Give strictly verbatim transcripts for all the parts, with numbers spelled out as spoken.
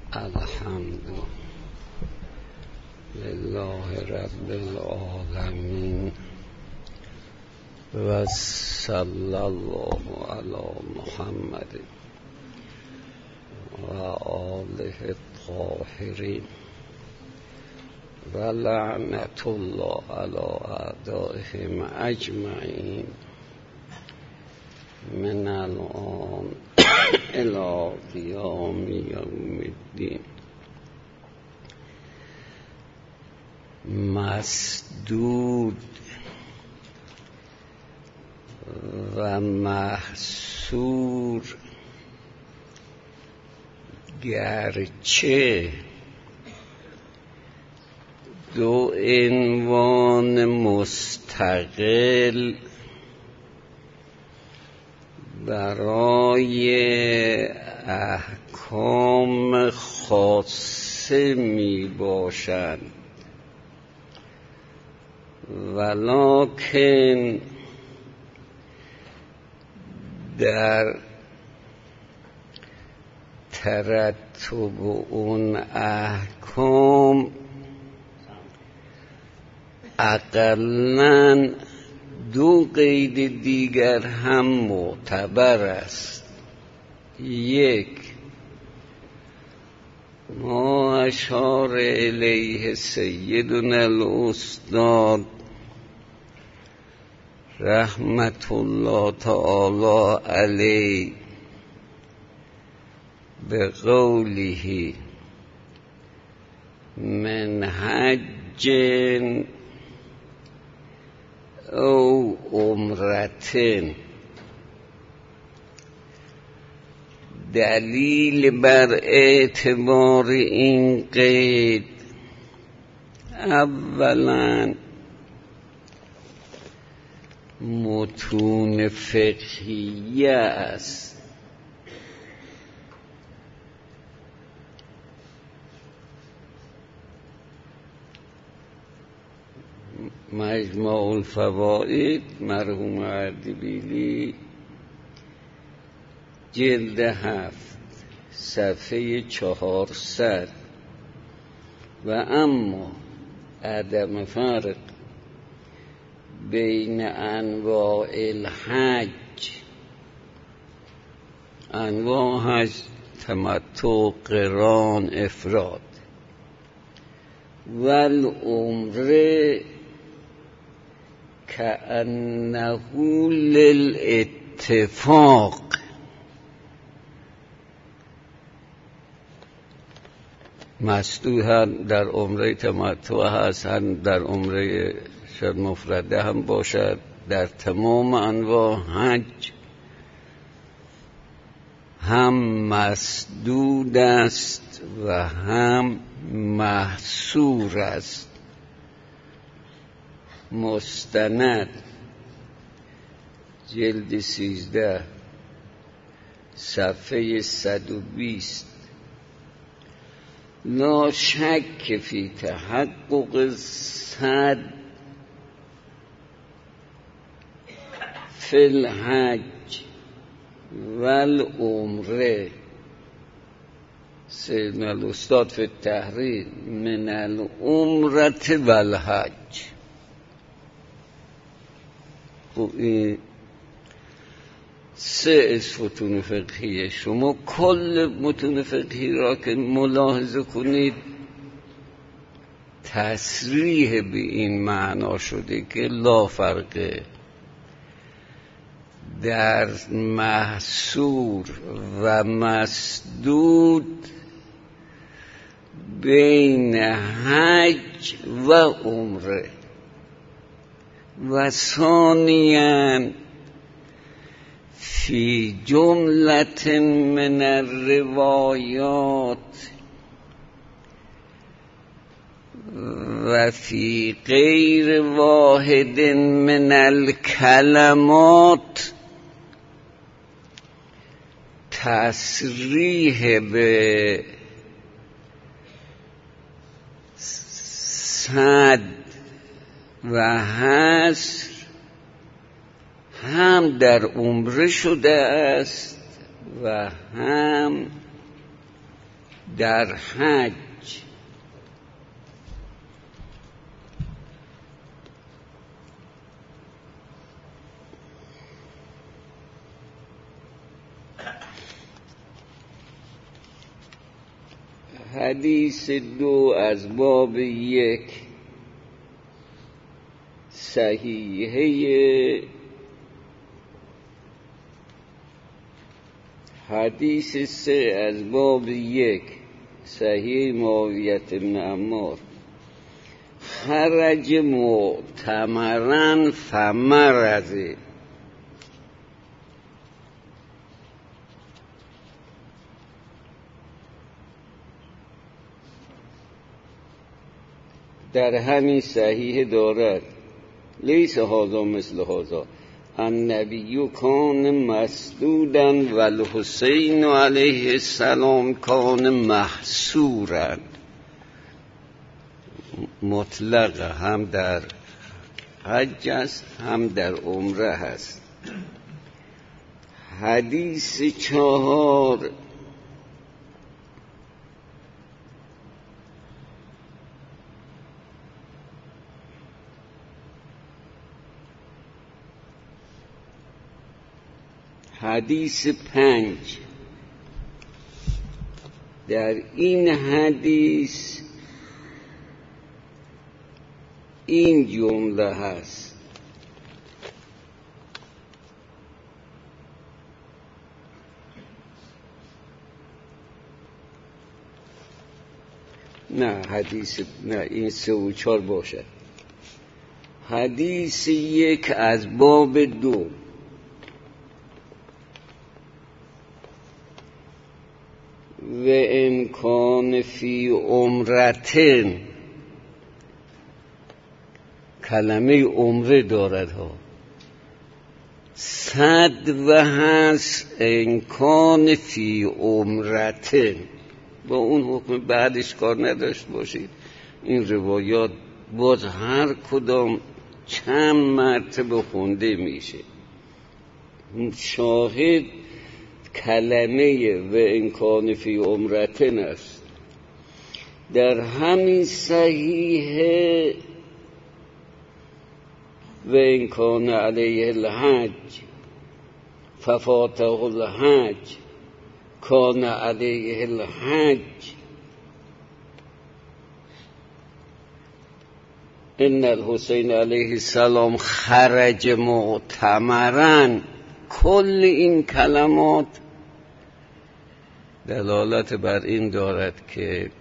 الحمد لله رب العالمین و صلی الله علی محمد و آله الطاهرین و لعنت الله علی اعدائهم اجمعین من الان الی قیام یوم الدین. مسدود و محصور گرچه دو عنوان مستقل برای احکام خاصه می باشند، ولکن در ترتب اون احکام اقلاً دو قید دیگر هم معتبر است. یک، ما اشار الیه سیدنا الاستاد رحمت الله تعالی علیه به قوله من حج او عمرتن، دلیل بر اعتبار این قید اولا متون فقهیه است. مجموع الفوائد مرحوم اردبیلی جلد هفت صفحه چهارصد. و اما عدم فرق بین انواع الحج، انواع حج تمتع، قران، افراد، و العمره کأنه للاتفاق، مسدود هم در عمره تمتع هست، هم در عمره شاید مفرده هم باشد. در تمام انواع حج هم مسدود است و هم محصور است. مستند جلد سیزده صفحه صد و بیست. لا شک فی تحقق صد فی الحج والعمره. سیدنا الاستاد فی التحریر من العمره والحج. این سه از متون فقهیه. شما کل متون فقهی را که ملاحظه کنید تصریح به این معنا شده که لا فرقه در محصور و مسدود بین حج و عمره. و ثانیاً فی جملت من الروایات و فی غیر واحد من الکلمات تصریح به صد و حصر هم در عمره شده است و هم در حج حدیث دو از باب یک صحیحه، حدیث سه از باب یک صحیح معاویة بن عمار: خرج معتمرا فمرض. در همین صحیح دارد لیس هذا مثل هذا، النبی کان مسدودا و الحسین علیه السلام کان محصورا. مطلق هم در حج است هم در عمره هست. حدیث چهار حدیث پنج، در این حدیث این جمله هست: نه حدیث نه این سه و چار باشد. حدیث یک از باب دو: و امکان فی عمرتن. کلمه عمره دارد ها، صد و هست امکان فی عمرتن. با اون حکم بعدش کار نداشت باشید. این روایات باز هر کدام چند مرتبه خونده میشه. شاهد کلمه و امکان فی عمرتن است. در همین صحیح و امکان علیه الحج ففاته الحج کان علیه الحج ان الحسین علیه السلام خرج معتمرا. کل این کلمات دلالت بر این دارد که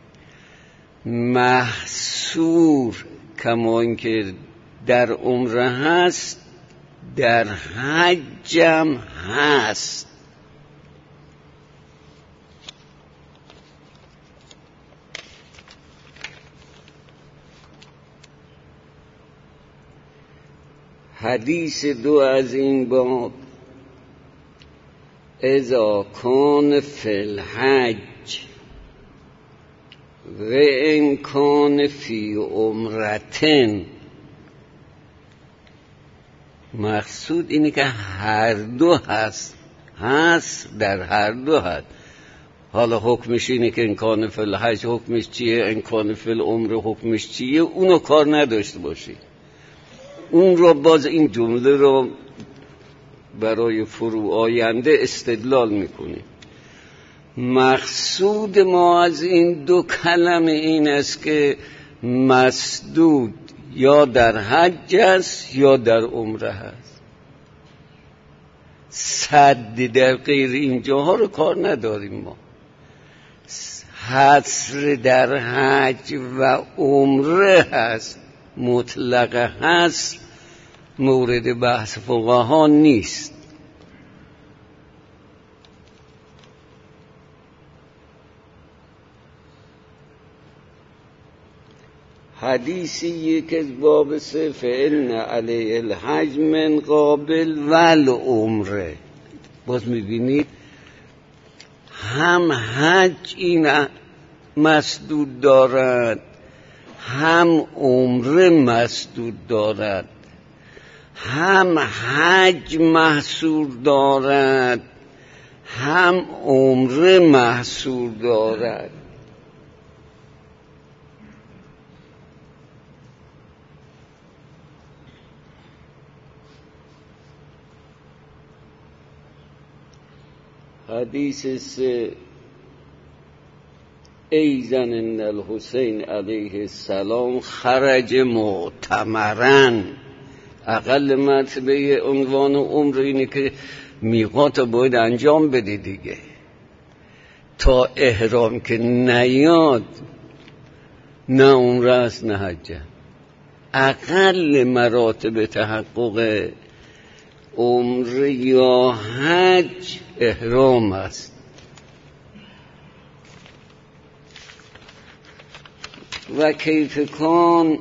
محصور کما اینکه در عمره هست در حجم هست. حدیث دو از این باب: اذا کان فی الحج و ان کان فی عمرتن. مقصود اینه که هر دو هست هست در هر دو هست. حالا حکمش اینه که ان کان فی الحج حکمش چیه، ان کان فی العمره حکمش چیه، اونو کار نداشته باشی. اون رو باز این جمله رو برای فرو آینده استدلال میکنیم. مقصود ما از این دو کلمه این است که مسدود یا در حج است یا در عمره هست. صد در غیر این جاها رو کار نداریم ما. حصر در حج و عمره هست، مطلق هست، مورد بحث فقها نیست. حدیثی یک از باب سه: فإن علیه الحج من قابل والعمره. باز میبینید هم حج این مسدود دارد هم عمره مسدود دارد، هم حج محصور دارد هم عمره محصور دارد. حدیث سه ایزن ان الحسین علیه السلام خرج معتمرن. اقل مرتبه عنوان عمر اینه که میقات باید انجام بده دیگه، تا احرام که نیاد نه عمره است نه حجه. اقل مراتب تحقق عمره یا حج احرام است. و کیف کان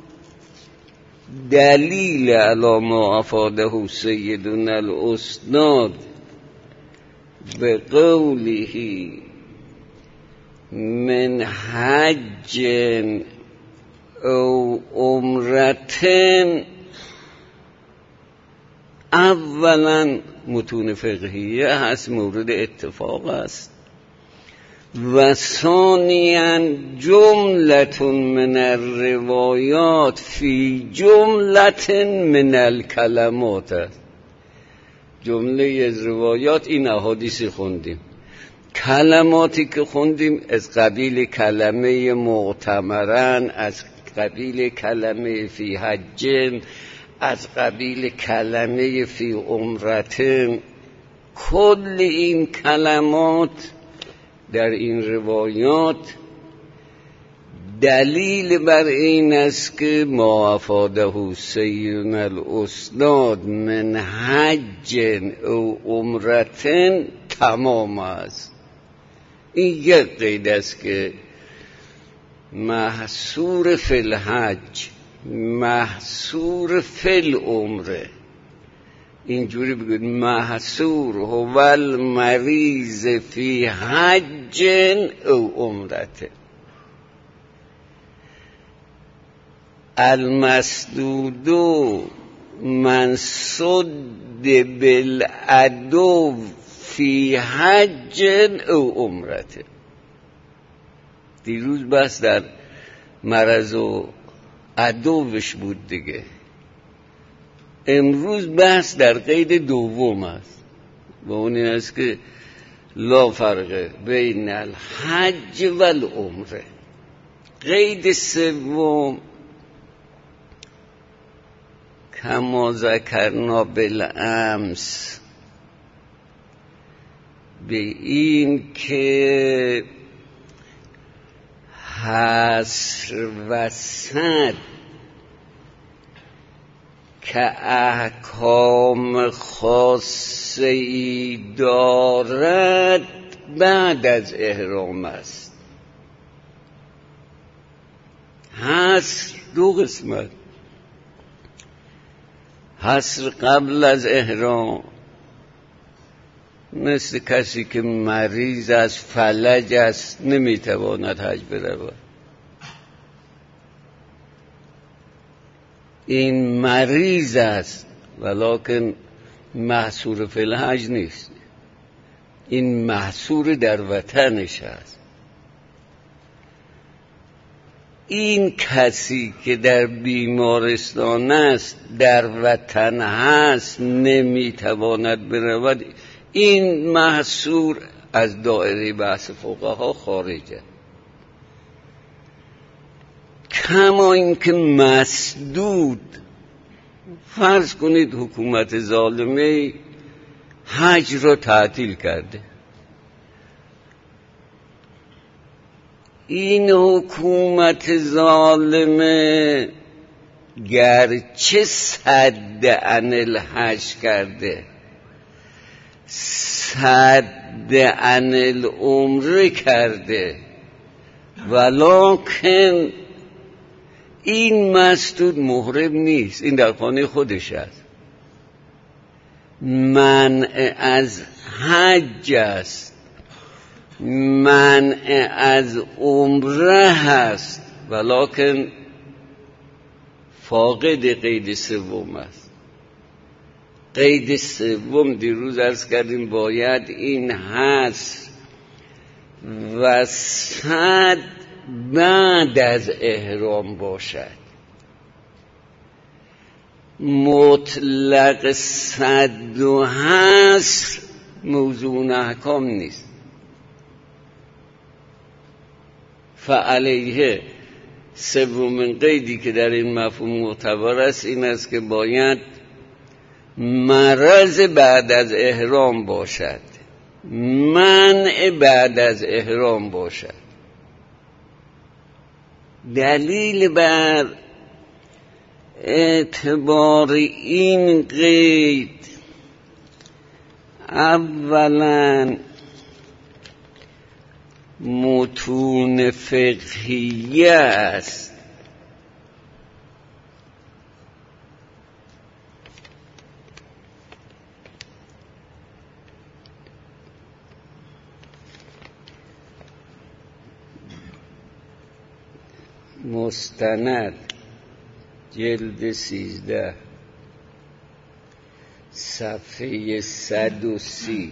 دلیل علی ما افاده سیدنا الاسناد به قوله من حج او عمرتن. اولا متون فقهیه هست، مورد اتفاق است، و ثانیا جملة من الروایات فی جملة من الکلمات است. جمله از روایات این احادیث خوندیم، کلماتی که خوندیم از قبیل کلمه معتمرن، از قبیل کلمه فی حجن، از قبیل کلمه فی عمرتن. کل این کلمات در این روایات دلیل بر این است که ما افاده سیدنا الاسناد من حج او عمرتن تمام است. این یک قید است که محصور فی الحج، محصور فی العمره. اینجوری بگید محصور هو المریض فی حج او عمرته. المسدود من صد بالعدو فی حج او عمرته. دیروز بس در مرض و عدوش بود دیگه، امروز بحث در قید دوم است و اون این است که لا فرق بین الحج و العمره. قید سوم کما ذکرنا بالامس، به این که حصر و سد که احکام خاصه ای دارد بعد از احرام است. حصر دو قسمت، حصر قبل از احرام مثل کسی که مریض است، فلج است، نمیتواند حج برود، این مریض است ولکن محصور فی الحج نیست، این محصور در وطنش است. این کسی که در بیمارستان است، در وطن هست، نمیتواند برود، این محصور از دایره بحث فقها خارجه. کما اینکه مسدود، فرض کنید حکومت ظالمه حج را تعطیل کرده، این حکومت ظالمه گرچه صد عن الحج کرده، صد عن العمره کرده، ولکن این مسدود محرم نیست، این در خانه خودش است، منع از حج است، منع از عمره هست، ولکن فاقد قید سوم است. قید سوم دیروز عرض کردیم باید این هست و صد بعد از احرام باشد. مطلق صد و حصر موضوع احکام نیست. فعلیه سومین قیدی که در این مفهوم معتبر است این است که باید مرض بعد از احرام باشد، منع بعد از احرام باشد. دلیل بر اعتبار این قید اولا متون فقهیه است. مستند جلد سیزده صفحه صد و سی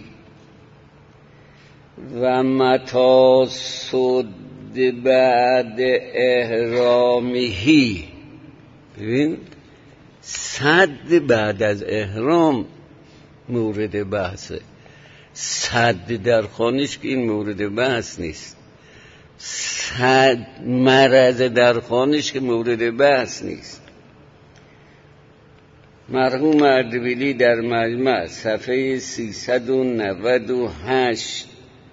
و متی صد بعد احرامهی. ببین صد بعد از احرام مورد بحثه، صد در خانش که این مورد بحث نیست، صد مرض در خانش که مورد بحث نیست. مرحوم اردبیلی در مجمع صفحه سیصد و نود و هشت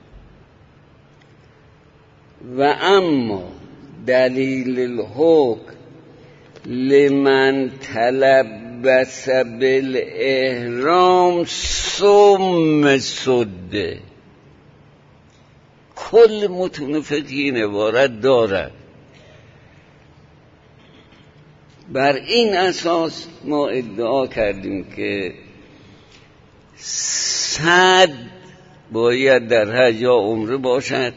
و اما دلیل الحکم لمن تلبس بالاحرام ثم صد. کل متون فقهی این عبارت دارد. بر این اساس ما ادعا کردیم که صد باید در حج یا عمره باشد،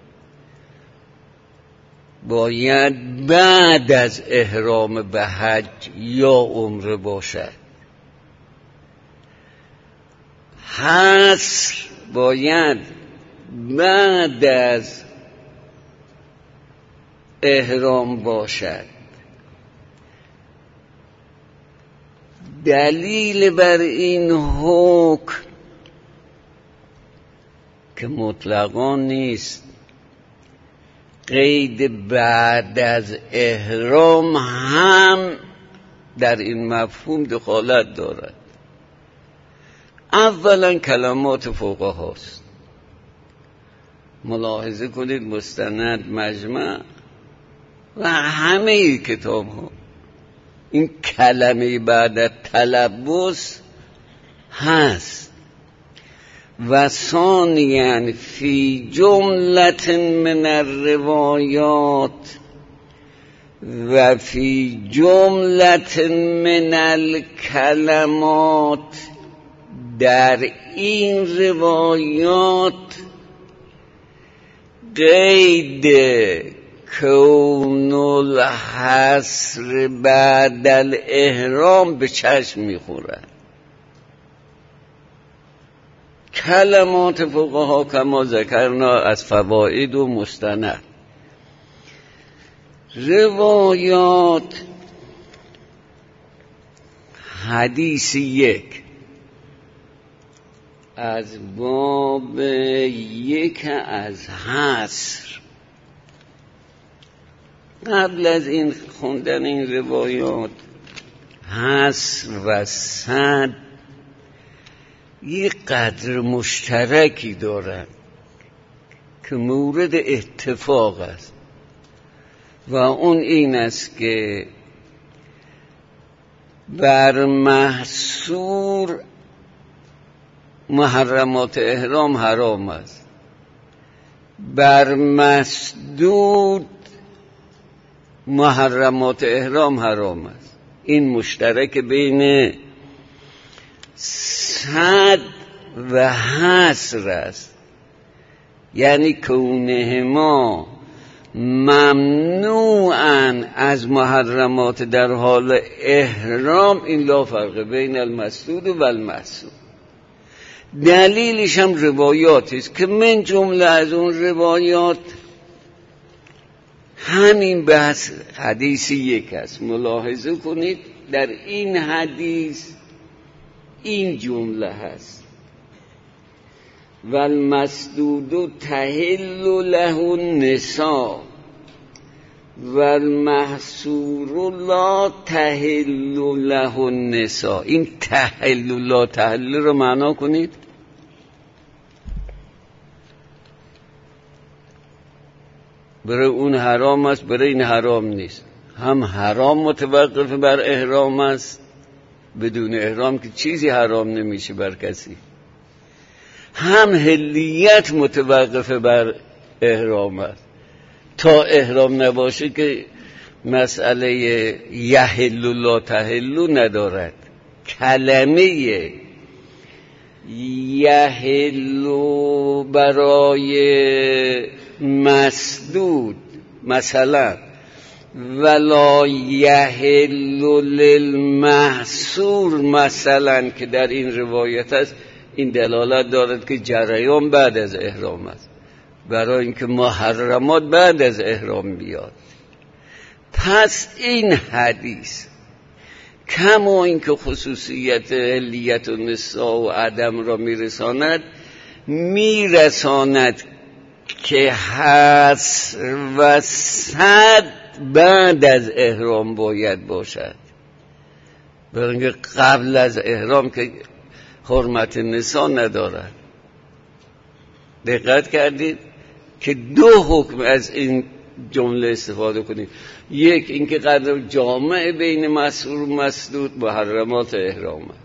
باید بعد از احرام به حج یا عمره باشد، حصر باید بعد از احرام باشد. دلیل بر این حکم که مطلقا نیست، قید بعد از احرام هم در این مفهوم دخالت دارد. اولا کلمات فقهاست. ملاحظه کنید مستند، مجمع و همه کتاب ها این کلمه بعد از تلبس هست. و ثانیاً فی جملت من الروایات و فی جملت من الکلمات، در این روایات قید کون الحصر بعد الاحرام به چشم میخورد. کلمات فقها کما ذکرنا از فواید و مستند. روایات حدیث یک از باب یک از حصر. قبل از این خوندن این روایات حصر و صد یک قدر مشترکی دارند که مورد اتفاق است و اون این است که بر محصور محرمات احرام حرام است، بر مسدود محرمات احرام حرام است. این مشترک بین صد و حصر است، یعنی کونهما ممنوعاً از محرمات در حال احرام. این لا فرق بین المسدود و المحصور. دلیلش هم روایاتی است که من جمله از اون روایات همین بحث حدیث یک است. ملاحظه کنید در این حدیث این جمله هست: و المسدود تحل له النساء و المحصور لا تحل له النساء. این تحل لا تحل رو معنا کنید. برای اون حرام است، برای این حرام نیست. هم حرام متوقف بر احرام است، بدون احرام که چیزی حرام نمیشه بر کسی. هم حلیت متوقف بر احرام است، تا احرام نباشه که مسئله یحل لا تحل ندارد. کلمه یحل برای مسدود مثلا ولا یحل للمحصور مثلا که در این روایت است، این دلالت دارد که جریان بعد از احرام است، برای اینکه محرمات بعد از احرام بیاد. پس این حدیث کما اینکه خصوصیت حلیت و نساء و عدم را میرساند، میرساند که حصر و صد بعد از احرام باید باشد، برای اینکه قبل از احرام که حرمت نساء ندارد. دقت کردید که دو حکم از این جمله استفاده کنید. یک اینکه قدر جامع بین مسعور و مسدود محرمات احرام است.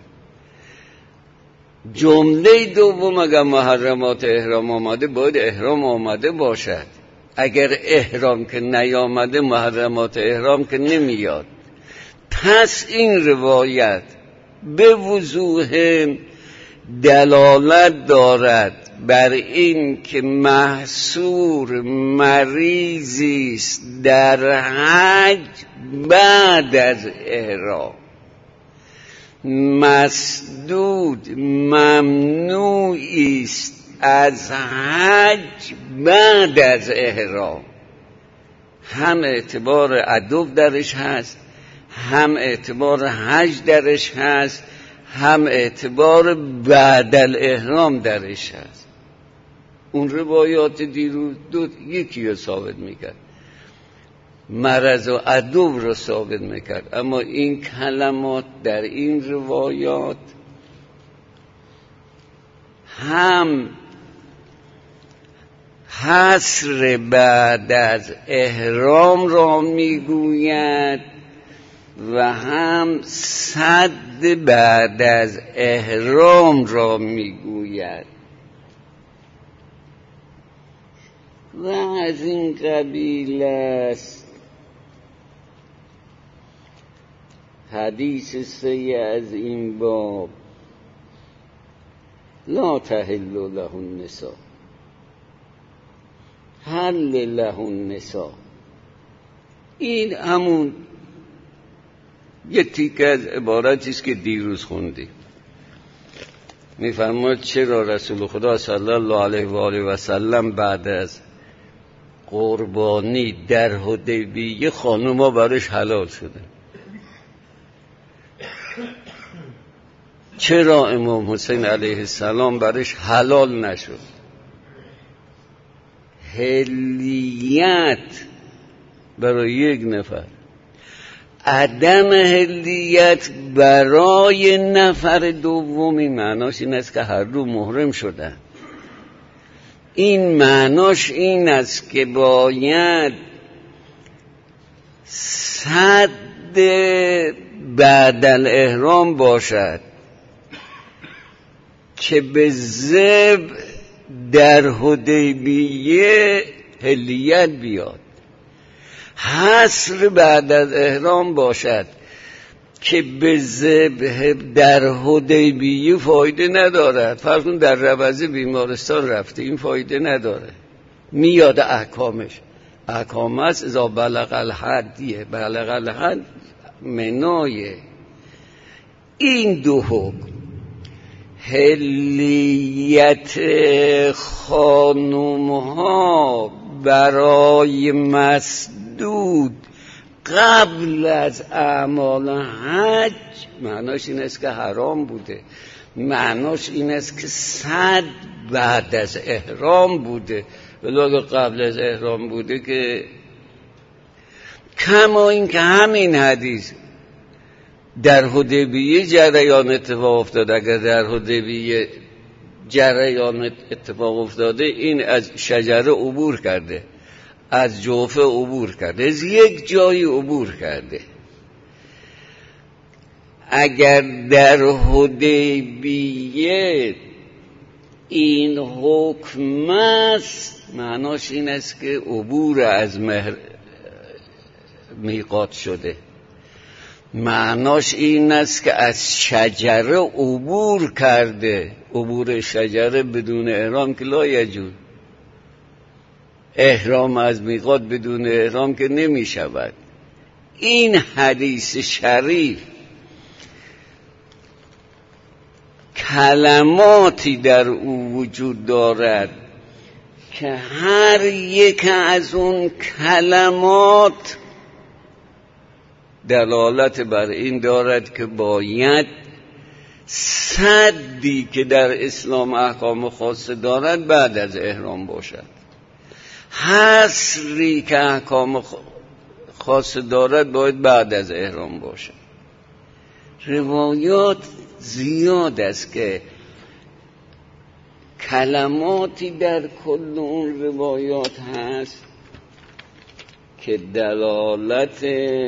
جمله دوم اگر محرمات احرام آمده باید احرام آمده باشد. اگر احرام که نیامده محرمات احرام که نمیاد. پس این روایت به وضوح دلالت دارد بر این که محصور مریضی است در حج بعد از احرام، مسدود ممنوعی است از حج بعد از احرام. هم اعتبار عدو درش هست، هم اعتبار حج درش هست، هم اعتبار بعد الاحرام درش هست. اون روایات دیروز دو یکی رو ثابت میکرد، مرض و عدو رو ثابت میکرد، اما این کلمات در این روایات هم حصر بعد از احرام را میگوید و هم صد بعد از احرام را میگوید و از این قبیل است. حدیث سه از این باب لا تحل له النساء حل له النساء. این همون یه تیکه از عبارتی است که دیروز خوندیم. میفرماید چرا رسول خدا صلی الله علیه و آله و سلم بعد از قربانی در حدیبیه خانوما برش حلال شده؟ چرا امام حسین علیه السلام برش حلال نشد؟ حلیت برای یک نفر، عدم حلیت برای نفر دومی، معناش این است که هر دو محرم شدن. این معناش این است که باید صد بعد الاحرام باشد که به ذبح در حدیبیه حلیت بیاد، حصر بعد از احرام باشد که به ذبح در حدیبیه فایده ندارد. فرض کن در ربض بیمارستان رفته، این فایده نداره، میاد احکامش. احکام است اذا بلغ الحدیه، بلغ الحد منایه. این دو حکم، حلیت خانومها برای مسدود قبل از اعمال حج، معناش این است که حرام بوده. معناش این است که صد بعد از احرام بوده، ولی قبل از احرام بوده که کما این که همین حدیث در حدیبیه جریان اتفاق افتاده. اگر در حدیبیه جریان اتفاق افتاده، این از شجره عبور کرده، از جوفه عبور کرده، از یک جایی عبور کرده. اگر در حدیبیه این حکم است، معناش این است که عبور از مهر میقات شده. معناش این است که از شجره عبور کرده. عبور شجره بدون احرام که لا یجوز. احرام از میقات بدون احرام که نمی شود. این حدیث شریف کلماتی در او وجود دارد که هر یک از اون کلمات دلالت بر این دارد که باید صدی که در اسلام احکام خاصه دارد بعد از احرام باشد، حصری که احکام خاصه دارد باید بعد از احرام باشد. روایات زیاد است که کلماتی در کل اون روایات هست که دلالت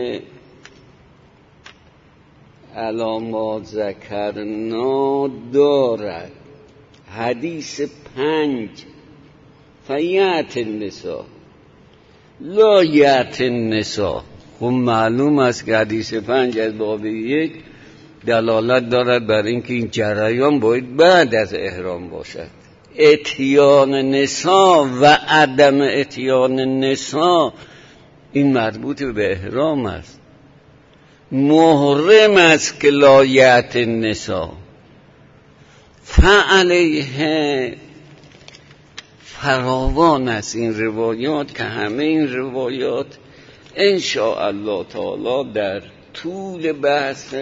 علامات ذکرنا دارد. حدیث پنج فیات النساء لا یات النساء، خب معلوم است که حدیث پنج از باب یک دلالت دارد بر اینکه این جریان باید بعد از احرام باشد. اتیان نساء و عدم اتیان نساء این مربوط به احرام است. محرم است که لا یات النساء، فعلیه فراوان است این روایات که همه این روایات ان شاء الله تعالی در طول بحث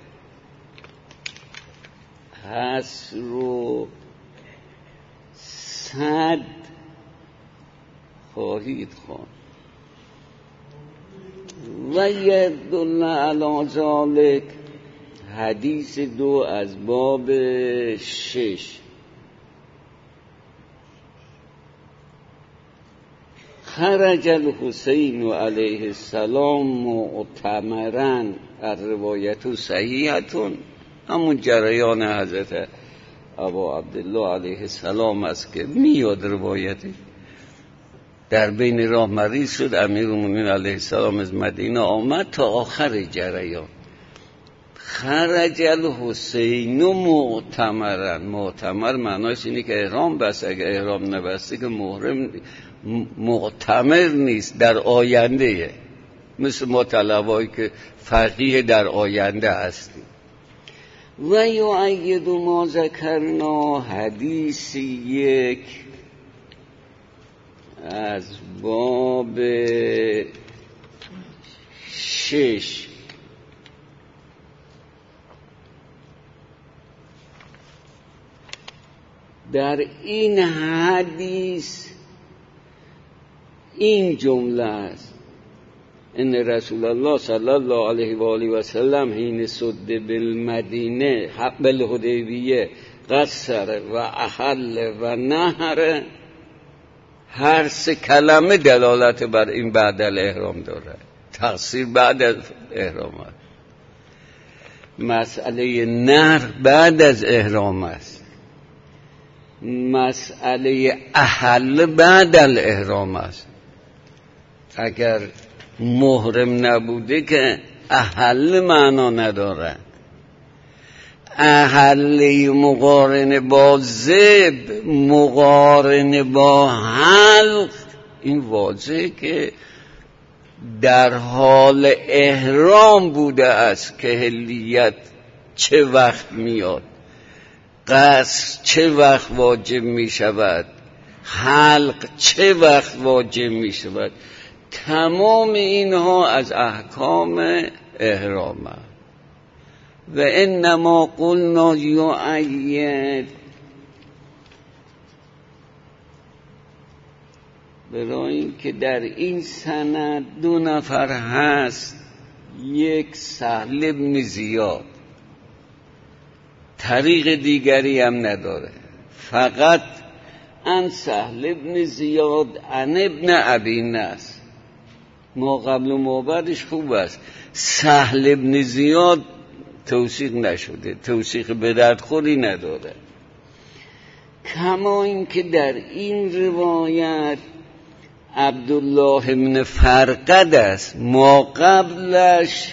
حصر و صد خواهید خواند. و یدل علی ذلک حدیث دو از باب شش خرج الحسین علیه السلام معتمرا، الروایت صحیحتون، همون جریان حضرت ابا عبدالله علیه السلام است که میاد روایتی. در بین راه مریض شد، امیرالمومنین علیه السلام از مدینه آمد تا آخر جریان. خرج الحسین معتمرا، معتمر معناش اینه که احرام بست، اگر احرام نبسته که محرم معتمر نیست، در آینده، مثل ما طلبایی که فقیه در آینده هستیم. و یؤید ما ذکرنا حدیث یک از باب شش در این حدیث این جمله است: ان رسول الله صلی الله علیه و آله و سلم حین صد بالمدینه بالحدیبیه قصر و احل و نهر. هر سه کلمه دلالت بر این بعد از احرام داره، تقصیر بعد از احرام است. مسئله نهر بعد از احرام است، مسئله احل بعد از احرام است. اگر محرم نبوده که احل معنا نداره. احل مقارن با ذب، مقارن با حلق، این واضحه که در حال احرام بوده است که حلیت چه وقت میاد، قصر چه وقت واجب می شود، حلق چه وقت واجب می شود. تمام اینها از احکام احرام است. و انما قلنا یؤید، برای اینکه در این سند دو نفر هست، یک سهل بن زیاد، طریق دیگری هم نداره، فقط ان سهل بن زیاد ان ابن ابی نصر. ما قبل و ما بعدش خوب است. سهل بن زیاد توثیق نشده، توثیق به درد خوری نداره. کما اینکه در این روایت عبدالله بن فرقد است، ما قبلش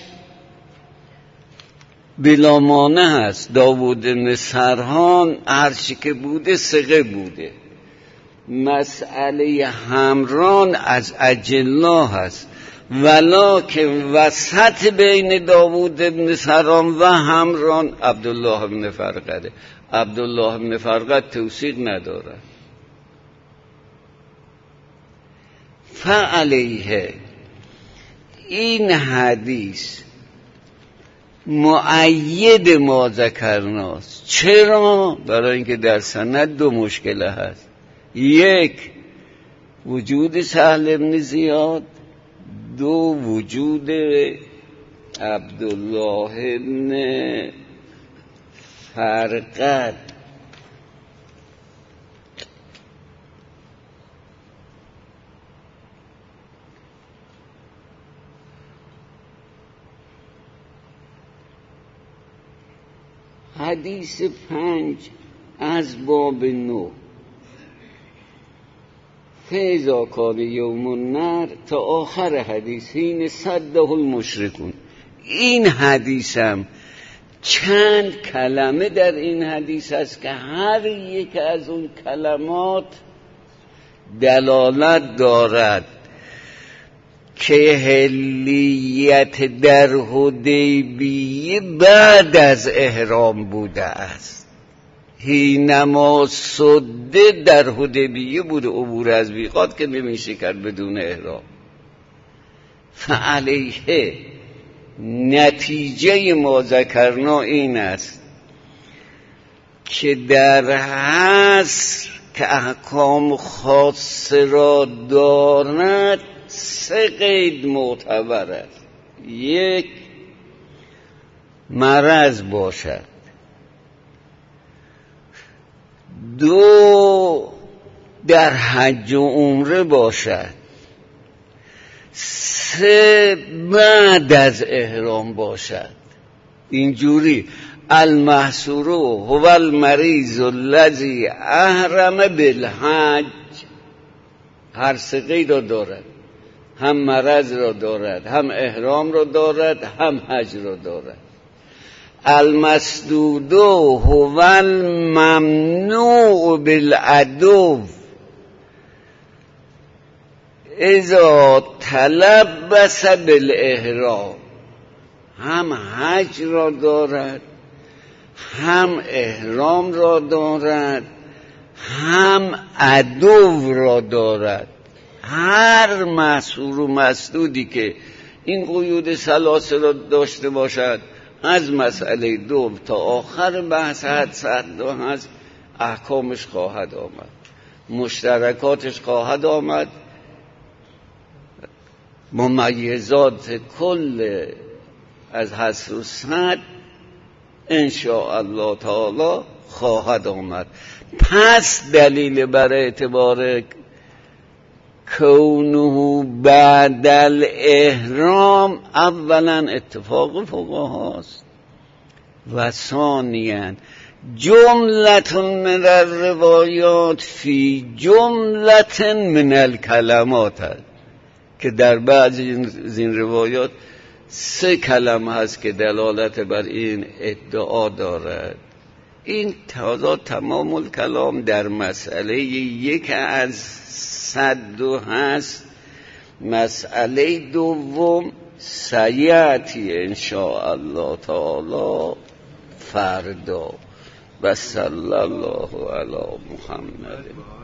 بلا مانع هست. داوود بن سرحان هرچی که بوده ثقه بوده. مسئله همران از اجلا هست، ولکن وسط بین داوود بن سرحان و همران عبدالله بن فرقده. عبدالله بن فرقد توثیق نداره. فعلیه این حدیث مؤید ما ذکرناست. چرا؟ برای اینکه در سند دو مشکل هست. یک، وجود سهل بن زیاد، دو، وجود عبدالله بن فرقد. حدیث پنج از باب نو، فیضا کان یوم النر تا آخر حدیث، حین صده المشرکون. این حدیث هم چند کلمه در این حدیث است که هر یک از اون کلمات دلالت دارد که حلیت در حدیبیه بعد از احرام بوده است. حینما صده در حدیبیه بوده، عبور از میقات که نمیشه کرد بدون احرام. فعلیه نتیجه ما ذکرنا این است که در حصر که احکام خاصه را دارد سه قید معتبر است. یک، مرض باشد. دو، در حج و عمره باشد. سه، بعد از احرام باشد. اینجوری المحصور هو المریض الذی احرم بالحج. هر سه قید را دارد، هم مرض را دارد، هم احرام را دارد، هم حج را دارد. المسدود هو الممنوع بالعدو اذا تلبس بالاحرام. هم حج را دارد، هم احرام را دارد، هم عدو را دارد. هر محصور و مسدودی که این قیود ثلاثه را داشته باشد، از مسئله دو تا آخر بحث حد صد دو هست، احکامش خواهد آمد، مشترکاتش خواهد آمد، ممیزات کل از حصر و صد انشاء الله تعالی خواهد آمد. پس دلیل بر اعتبار کونه بعد الاحرام اولا اتفاق فقهاست و ثانیا جملة من الروایات فی جملة من الکلمات هست که در بعضی از این روایات سه کلمه هست که دلالت بر این ادعا دارد. این تازه تمام الکلام در مسئله یک از صد و هست. مسئله دوم سیاتی انشاء الله تعالی فردا. و صلی الله علی محمد.